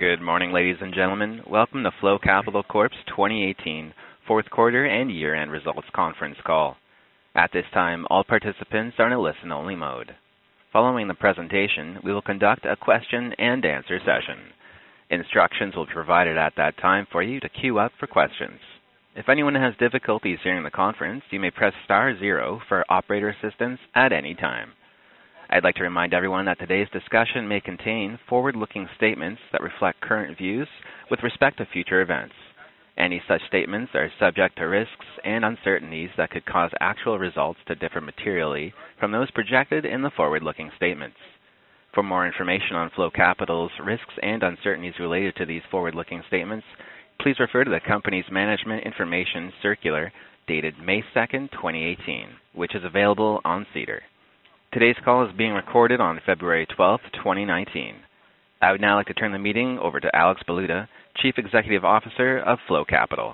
Good morning, ladies and gentlemen. Welcome to Flow Capital Corp's 2018 fourth quarter and year-end results conference call. At this time, all participants are in a listen-only mode. Following the presentation, we will conduct a question-and-answer session. Instructions will be provided at that time for you to queue up for questions. If anyone has difficulties hearing the conference, you may press star 0 for operator assistance at any time. I'd like to remind everyone that today's discussion may contain forward-looking statements that reflect current views with respect to future events. Any such statements are subject to risks and uncertainties that could cause actual results to differ materially from those projected in the forward-looking statements. For more information on Flow Capital's risks and uncertainties related to these forward-looking statements, please refer to the company's Management Information Circular dated May 2nd, 2018, which is available on SEDAR. Today's call is being recorded on February 12th, 2019. I would now like to turn the meeting over to Alex Baluta, Chief Executive Officer of Flow Capital.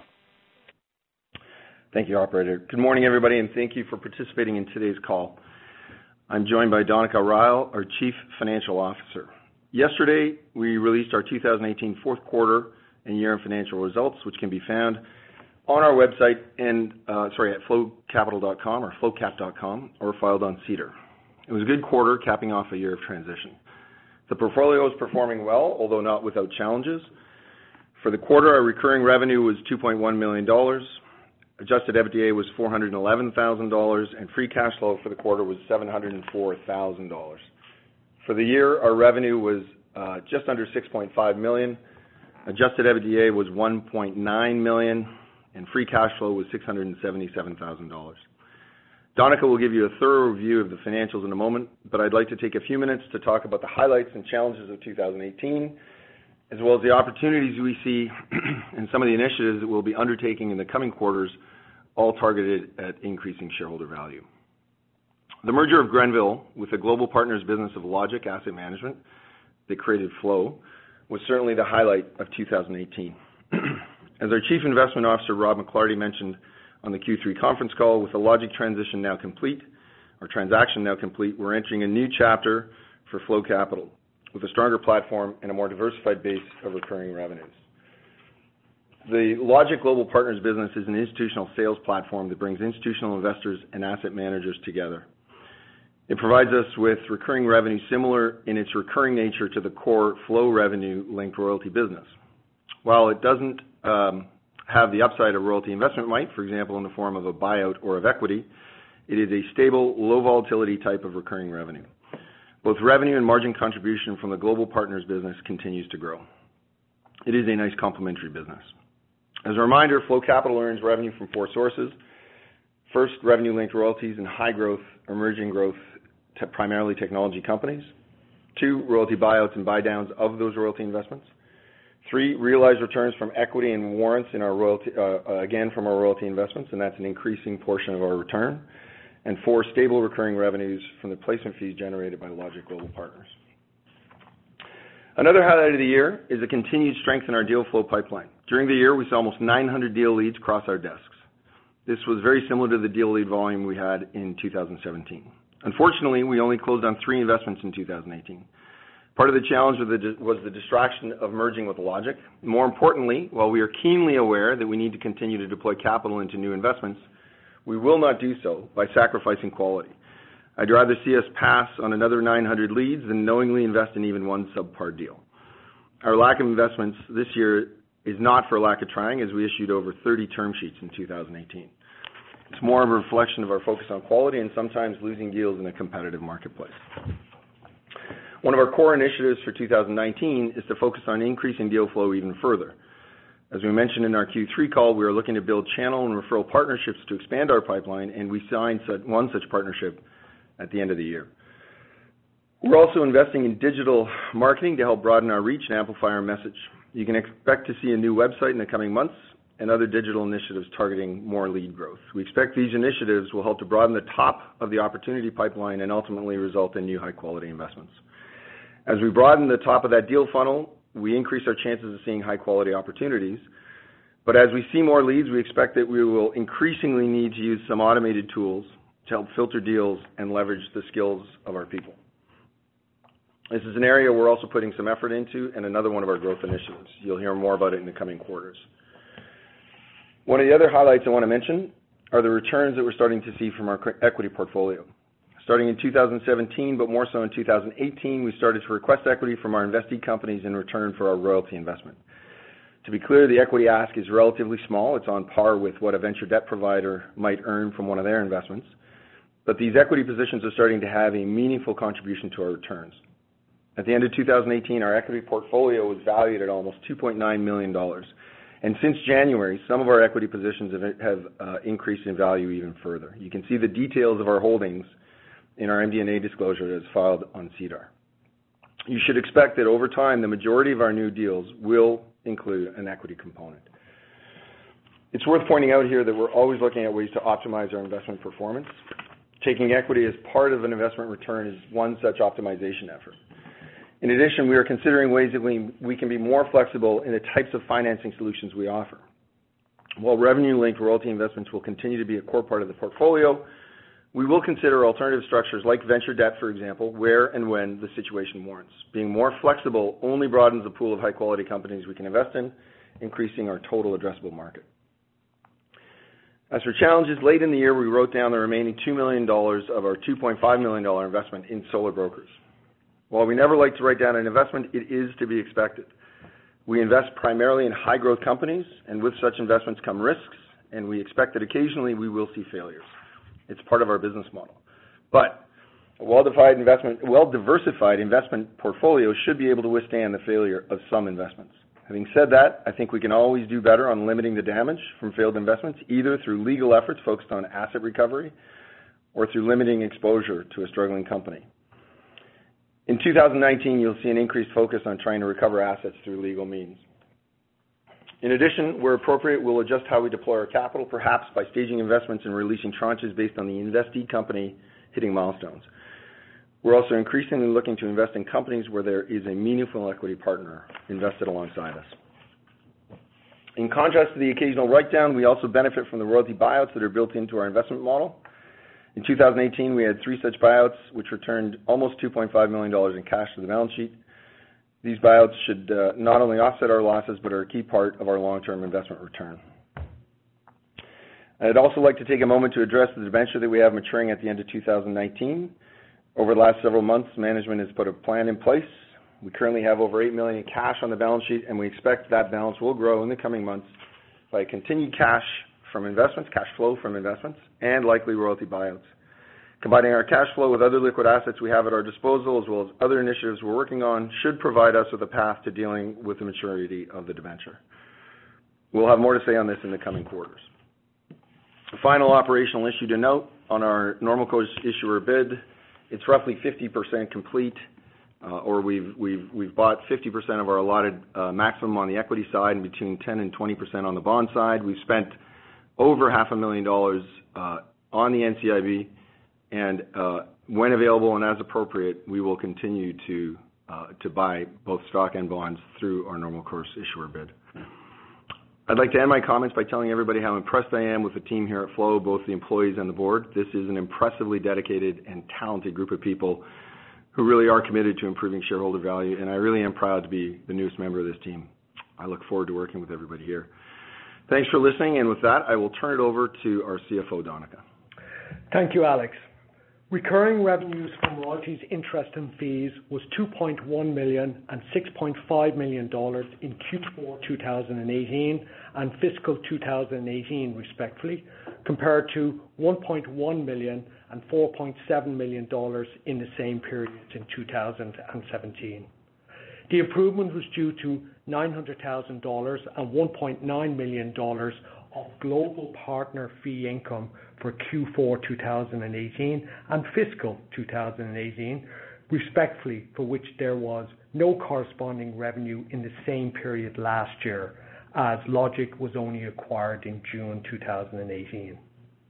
Thank you, Operator. Good morning, everybody, and thank you for participating in today's call. I'm joined by Donica Ryle, our Chief Financial Officer. Yesterday, we released our 2018 fourth quarter and year-end financial results, which can be found on our website and at flowcapital.com or flowcap.com or filed on SEDAR. It was a good quarter, capping off a year of transition. The portfolio is performing well, although not without challenges. For the quarter, our recurring revenue was $2.1 million, adjusted EBITDA was $411,000, and free cash flow for the quarter was $704,000. For the year, our revenue was just under $6.5 million, adjusted EBITDA was $1.9 million, and free cash flow was $677,000. Donica will give you a thorough review of the financials in a moment, but I'd like to take a few minutes to talk about the highlights and challenges of 2018, as well as the opportunities we see and some of the initiatives that we'll be undertaking in the coming quarters, all targeted at increasing shareholder value. The merger of Grenville with the global partners business of Logic Asset Management that created Flow was certainly the highlight of 2018. As our Chief Investment Officer, Rob McClarty, mentioned on the Q3 conference call, with the Logic transaction now complete, we're entering a new chapter for Flow Capital with a stronger platform and a more diversified base of recurring revenues. The Logic Global Partners business is an institutional sales platform that brings institutional investors and asset managers together. It provides us with recurring revenue similar in its recurring nature to the core Flow revenue-linked royalty business. While it doesn't have the upside a royalty investment might, for example, in the form of a buyout or of equity, it is a stable, low volatility type of recurring revenue. Both revenue and margin contribution from the Global Partners business continues to grow. It is a nice complementary business. As a reminder, Flow Capital earns revenue from 4 sources. First, revenue-linked royalties and high-growth, emerging growth, primarily technology companies. 2, royalty buyouts and buy-downs of those royalty investments. 3, realized returns from equity and warrants in our royalty, again from our royalty investments, and that's an increasing portion of our return. And 4, stable recurring revenues from the placement fees generated by Logic Global Partners. Another highlight of the year is the continued strength in our deal flow pipeline. During the year, we saw almost 900 deal leads cross our desks. This was very similar to the deal lead volume we had in 2017. Unfortunately, we only closed on 3 investments in 2018. Part of the challenge was the distraction of merging with Logic. More importantly, while we are keenly aware that we need to continue to deploy capital into new investments, we will not do so by sacrificing quality. I'd rather see us pass on another 900 leads than knowingly invest in even one subpar deal. Our lack of investments this year is not for lack of trying, as we issued over 30 term sheets in 2018. It's more of a reflection of our focus on quality and sometimes losing deals in a competitive marketplace. One of our core initiatives for 2019 is to focus on increasing deal flow even further. As we mentioned in our Q3 call, we are looking to build channel and referral partnerships to expand our pipeline, and we signed one such partnership at the end of the year. We're also investing in digital marketing to help broaden our reach and amplify our message. You can expect to see a new website in the coming months and other digital initiatives targeting more lead growth. We expect these initiatives will help to broaden the top of the opportunity pipeline and ultimately result in new high-quality investments. As we broaden the top of that deal funnel, we increase our chances of seeing high-quality opportunities. But as we see more leads, we expect that we will increasingly need to use some automated tools to help filter deals and leverage the skills of our people. This is an area we're also putting some effort into and another one of our growth initiatives. You'll hear more about it in the coming quarters. One of the other highlights I want to mention are the returns that we're starting to see from our equity portfolio. Starting in 2017, but more so in 2018, we started to request equity from our investee companies in return for our royalty investment. To be clear, the equity ask is relatively small. It's on par with what a venture debt provider might earn from one of their investments. But these equity positions are starting to have a meaningful contribution to our returns. At the end of 2018, our equity portfolio was valued at almost $2.9 million. And since January, some of our equity positions have increased in value even further. You can see the details of our holdings in our MD&A disclosure that is filed on SEDAR. You should expect that over time, the majority of our new deals will include an equity component. It's worth pointing out here that we're always looking at ways to optimize our investment performance. Taking equity as part of an investment return is one such optimization effort. In addition, we are considering ways that we can be more flexible in the types of financing solutions we offer. While revenue-linked royalty investments will continue to be a core part of the portfolio, we will consider alternative structures like venture debt, for example, where and when the situation warrants. Being more flexible only broadens the pool of high-quality companies we can invest in, increasing our total addressable market. As for challenges, late in the year, we wrote down the remaining $2 million of our $2.5 million investment in Solar Brokers. While we never like to write down an investment, it is to be expected. We invest primarily in high-growth companies, and with such investments come risks, and we expect that occasionally we will see failures. It's part of our business model. But a well-diversified investment portfolio should be able to withstand the failure of some investments. Having said that, I think we can always do better on limiting the damage from failed investments, either through legal efforts focused on asset recovery or through limiting exposure to a struggling company. In 2019, you'll see an increased focus on trying to recover assets through legal means. In addition, where appropriate, we'll adjust how we deploy our capital, perhaps by staging investments and releasing tranches based on the investee company hitting milestones. We're also increasingly looking to invest in companies where there is a meaningful equity partner invested alongside us. In contrast to the occasional write-down, we also benefit from the royalty buyouts that are built into our investment model. In 2018, we had 3 such buyouts, which returned almost $2.5 million in cash to the balance sheet. These buyouts should not only offset our losses, but are a key part of our long-term investment return. I'd also like to take a moment to address the debenture that we have maturing at the end of 2019. Over the last several months, management has put a plan in place. We currently have over $8 million in cash on the balance sheet, and we expect that balance will grow in the coming months by continued cash flow from investments, and likely royalty buyouts. Combining our cash flow with other liquid assets we have at our disposal, as well as other initiatives we're working on, should provide us with a path to dealing with the maturity of the debenture. We'll have more to say on this in the coming quarters. The final operational issue to note on our normal course issuer bid, it's roughly 50% complete, or we've bought 50% of our allotted maximum on the equity side and between 10 and 20% on the bond side. We've spent over $500,000 on the NCIB, and when available and as appropriate, we will continue to buy both stock and bonds through our normal course issuer bid. I'd like to end my comments by telling everybody how impressed I am with the team here at Flow, both the employees and the board. This is an impressively dedicated and talented group of people who really are committed to improving shareholder value, and I really am proud to be the newest member of this team. I look forward to working with everybody here. Thanks for listening, and with that, I will turn it over to our CFO, Donica. Thank you, Alex. Recurring revenues from royalties, interest, and fees was $2.1 million and $6.5 million in Q4 2018 and fiscal 2018, respectively, compared to $1.1 million and $4.7 million in the same periods in 2017. The improvement was due to $900,000 and $1.9 million of global partner fee income for Q4 2018 and fiscal 2018, respectively, for which there was no corresponding revenue in the same period last year, as Logic was only acquired in June 2018.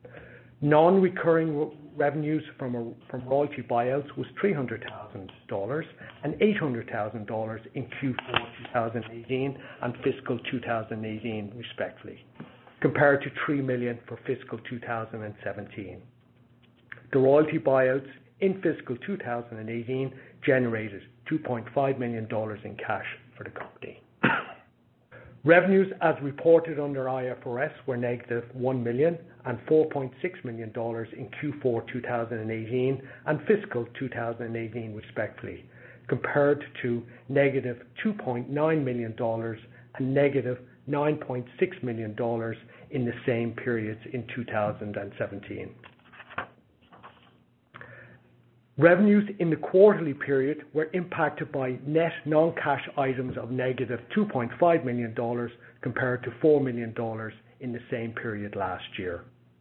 Non-recurring revenues from royalty buyouts was $300,000 and $800,000 in Q4 2018 and fiscal 2018, respectively, compared to $3 million for fiscal 2017. The royalty buyouts in fiscal 2018 generated $2.5 million in cash for the company. Revenues as reported under IFRS were negative $1 million and $4.6 million in Q4 2018 and fiscal 2018 respectively, compared to negative $2.9 million and negative $9.6 million in the same periods in 2017. Revenues in the quarterly period were impacted by net non-cash items of negative $2.5 million compared to $4 million in the same period last year.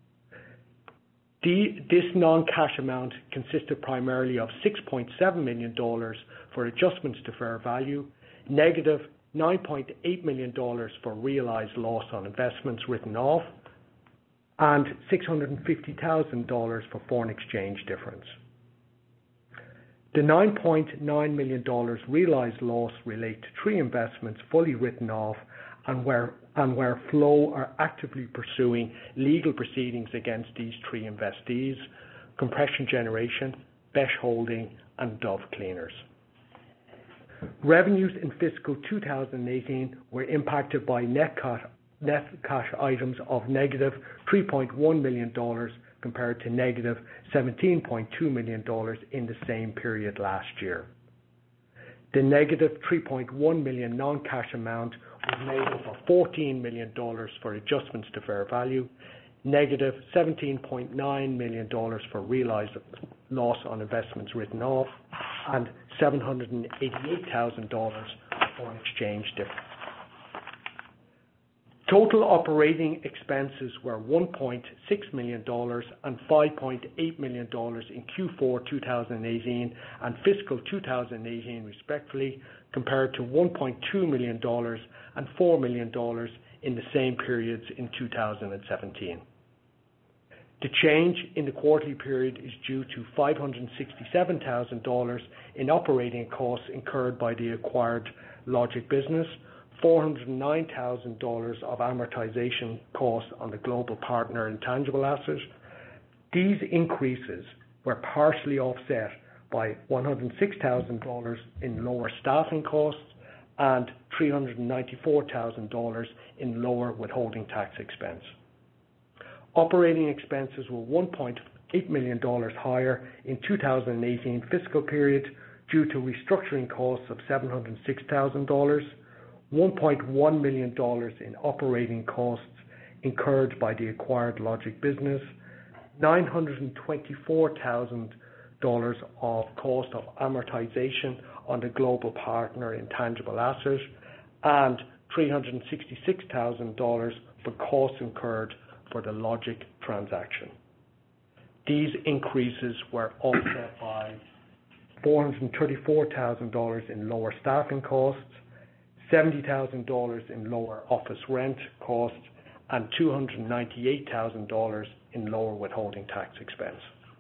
This non-cash amount consisted primarily of $6.7 million for adjustments to fair value, negative $9.8 million for realized loss on investments written off, and $650,000 for foreign exchange difference. The $9.9 million realized loss relate to three investments fully written off and where Flow are actively pursuing legal proceedings against these three investees: Compression Generation, Besh Holding, and Dove Cleaners. Revenues in fiscal 2018 were impacted by net cash items of negative $3.1 million compared to negative $17.2 million in the same period last year. The negative $3.1 million non-cash amount was made up of $14 million for adjustments to fair value, negative $17.9 million for realized loss on investments written off, and $788,000 for foreign exchange difference. Total operating expenses were $1.6 million and $5.8 million in Q4 2018 and fiscal 2018 respectively, compared to $1.2 million and $4 million in the same periods in 2017. The change in the quarterly period is due to $567,000 in operating costs incurred by the acquired Logic business, $409,000 of amortization costs on the global partner intangible assets. These increases were partially offset by $106,000 in lower staffing costs and $394,000 in lower withholding tax expense. Operating expenses were $1.8 million higher in 2018 fiscal period due to restructuring costs of $706,000, $1.1 million in operating costs incurred by the acquired Logic business, $924,000 of cost of amortization on the global partner intangible asset, and $366,000 for costs incurred for the Logic transaction. These increases were offset by $434,000 in lower staffing costs, $70,000 in lower office rent costs, and $298,000 in lower withholding tax expense.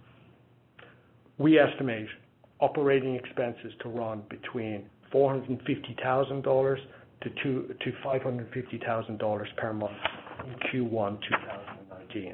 We estimate operating expenses to run between $450,000 to $550,000 per month in Q1 2019.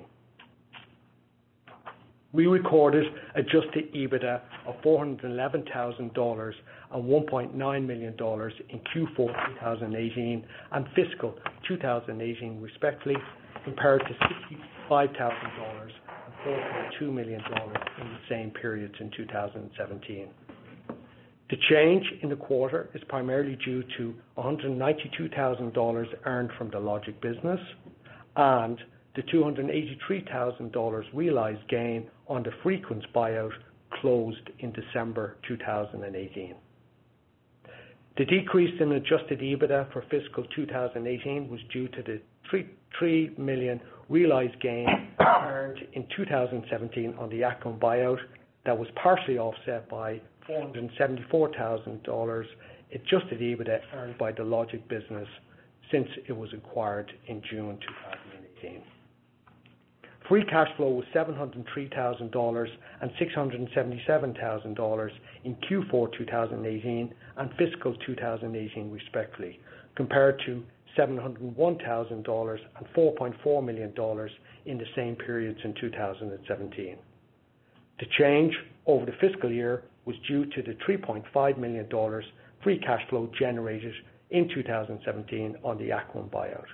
We recorded adjusted EBITDA of $411,000 and $1.9 million in Q4 2018 and fiscal 2018 respectively, compared to $65,000 and $4.2 million in the same periods in 2017. The change in the quarter is primarily due to $192,000 earned from the Logic business and the $283,000 realized gain on the Frequence buyout closed in December 2018. The decrease in adjusted EBITDA for fiscal 2018 was due to the $3 million realized gain earned in 2017 on the Acom buyout that was partially offset by $474,000 adjusted EBITDA earned by the Logic business since it was acquired in June 2018. Free cash flow was $703,000 and $677,000 in Q4 2018 and fiscal 2018 respectively, compared to $701,000 and $4.4 million in the same periods in 2017. The change over the fiscal year was due to the $3.5 million free cash flow generated in 2017 on the Aquion buyout.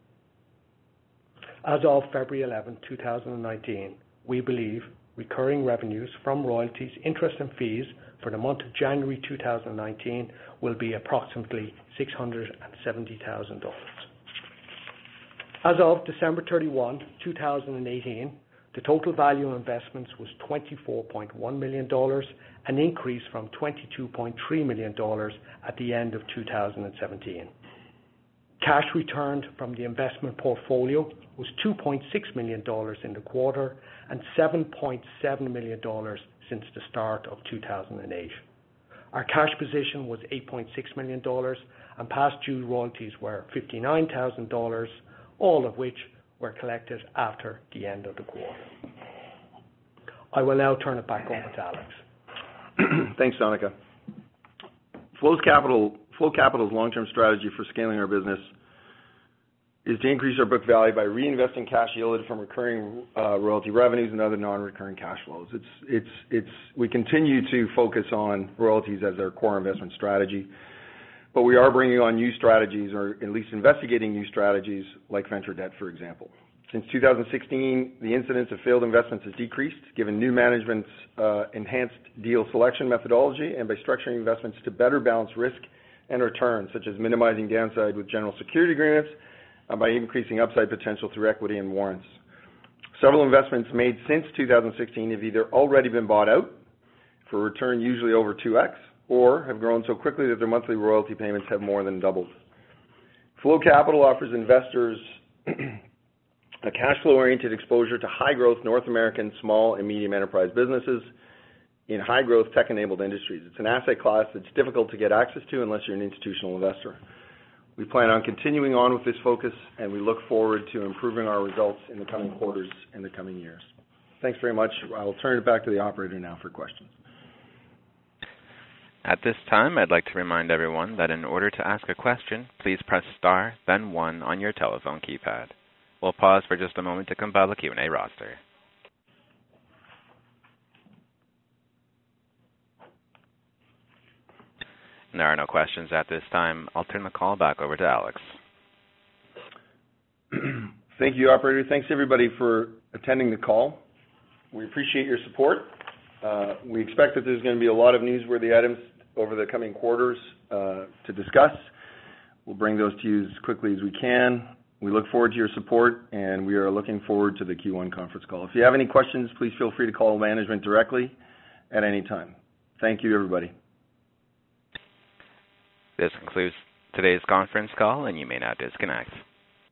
As of February 11, 2019, we believe recurring revenues from royalties, interest and fees for the month of January 2019 will be approximately $670,000. As of December 31, 2018, the total value of investments was $24.1 million, an increase from $22.3 million at the end of 2017. Cash returned from the investment portfolio was $2.6 million in the quarter and $7.7 million since the start of 2008. Our cash position was $8.6 million and past due royalties were $59,000, all of which were collected after the end of the quarter. I will now turn it back over to Alex. Thanks, Donica. Flow Capital's long-term strategy for scaling our business is to increase our book value by reinvesting cash yielded from recurring royalty revenues and other non-recurring cash flows. We continue to focus on royalties as our core investment strategy, but we are bringing on new strategies, or at least investigating new strategies like venture debt, for example. Since 2016, the incidence of failed investments has decreased, given new management's enhanced deal selection methodology and by structuring investments to better balance risk and return, such as minimizing downside with general security agreements, by increasing upside potential through equity and warrants. Several investments made since 2016 have either already been bought out for a return usually over 2x, or have grown so quickly that their monthly royalty payments have more than doubled. Flow Capital offers investors a cash flow-oriented exposure to high-growth North American small and medium enterprise businesses in high-growth tech-enabled industries. It's an asset class that's difficult to get access to unless you're an institutional investor. We plan on continuing on with this focus, and we look forward to improving our results in the coming quarters and the coming years. Thanks very much. I'll turn it back to the operator now for questions. At this time, I'd like to remind everyone that in order to ask a question, please press star, then 1 on your telephone keypad. We'll pause for just a moment to compile the Q&A roster. And there are no questions at this time. I'll turn the call back over to Alex. Thank you, operator. Thanks, everybody, for attending the call. We appreciate your support. We expect that there's going to be a lot of newsworthy items over the coming quarters to discuss. We'll bring those to you as quickly as we can. We look forward to your support, and we are looking forward to the Q1 conference call. If you have any questions, please feel free to call management directly at any time. Thank you, everybody. This concludes today's conference call, and you may now disconnect.